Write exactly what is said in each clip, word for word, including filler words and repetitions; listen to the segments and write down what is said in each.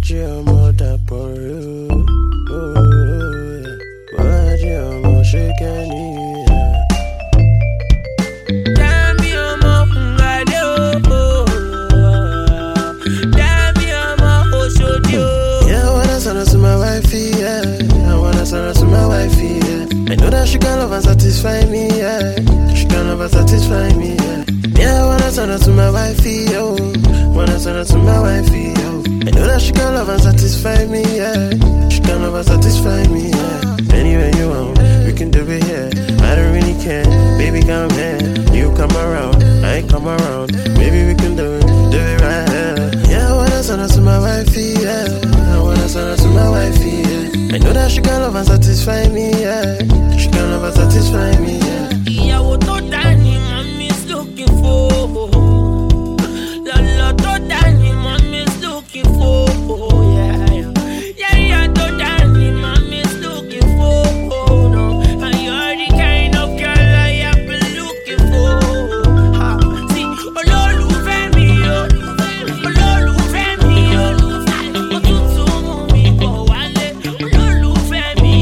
your mother for you. Why your mother shake any? I know that she can love and satisfy me, yeah. She can love and satisfy me, yeah. Yeah, I wanna turn her to my wifey, yo. Wanna turn her to my wifey, yo. I know that she can love and satisfy me, yeah. She can love and satisfy me, yeah. Anywhere you want, we can do it here. I don't really care, baby, come here. You come around, I come around. Maybe we can do it, do it right here. Yeah, I wanna turn her to my wifey, yeah. I wanna turn her to my wifey, yeah. I know that she can love and satisfy me, yeah. She can love and satisfy me, yeah. Ìyàwó tó dá ni mommy's looking for. Lọ́lọ́ tó dá ni mommy's looking for. Yàyà tó dá ni mommy's looking for. No, and you're the kind of girl I have been looking for. See, olólùfẹ́ mi o, olólùfẹ́ mi o, òtútù mú mi bọ̀ wálé. Olólùfẹ́ mi,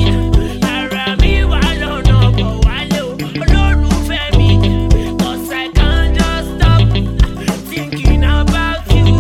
ara mi wà lọ́nà bọ̀ wálé o. Olólùfẹ́ mi, 'cause I can't just stop thinking about you,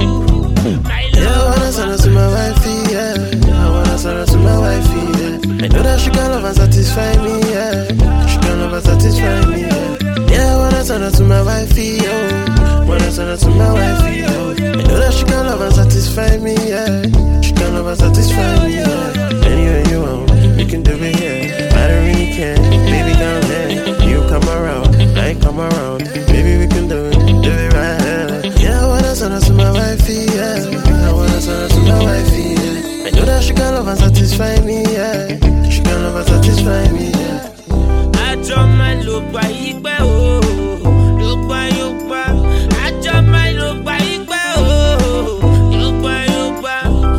my Yeah, I wanna love. turn her to my wifey, yeah. I wanna turn her to my wifey, yeah. I know that she can love and satisfy me, yeah. She can love and satisfy me, yeah. Yeah, I wanna turn her to my wifey, yo. Wanna turn her to my wifey, yo. I know that she can love and satisfy me, yeah. She can love and satisfy me, yeah. Anywhere you want, we can do it here. I don't really care, baby, come here. You come around, I come around. Maybe we can do it, do it right here. Yeah, I wanna turn her to my wifey, yeah. I wanna turn her to my wifey, yeah. I know that she can love and satisfy me, yeah. She can love and satisfy me, yeah. Àjọ máa lò gbà yí pẹ́ o, ló gbà yóò gbà. Àjọ máa lò gbà yí pẹ́ o, ló gbà yóò gbà.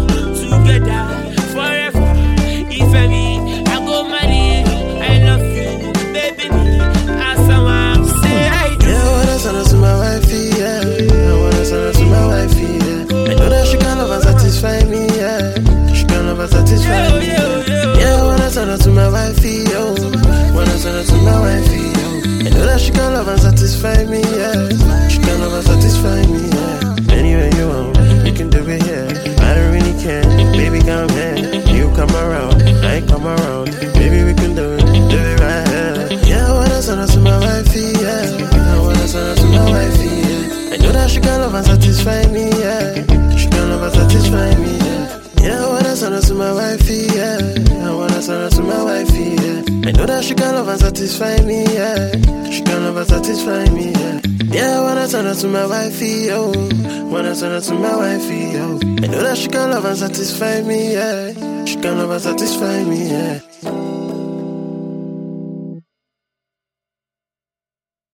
Together forever, ìfẹ́ mi, I go marry you. I love you, baby me. As someone say I do. Yeah, I wanna turn her to my wifey, yeah. I wanna turn her to my wifey, yeah. I know that she can love and satisfy me, yeah. She can love and satisfy me, yeah. Yeah, I wanna turn her to my wifey, yo. Wanna turn her to my wifey, yo. I know that she can love and satisfy me, yeah. She can love and satisfy me, yeah. Anywhere you want, we can do it here. I don't really care, baby, come here. You come around, I come around. Maybe we can do it, do it right here. Yeah, I wanna turn her to my wifey, yeah. I wanna turn her to my wifey, yeah. I know that she can love and satisfy me, yeah. She can love and satisfy me, yeah. Yeah, I wanna turn her to my wifey, yeah. I wanna turn her to my wifey, yeah. I know that she can love and satisfy me, yeah. She can love and satisfy me, yeah. Yeah, I wanna turn her to my wifey, yo. Wanna turn her to my wifey, yo. I know that she can love and satisfy me, yeah. She can love and satisfy me, yeah.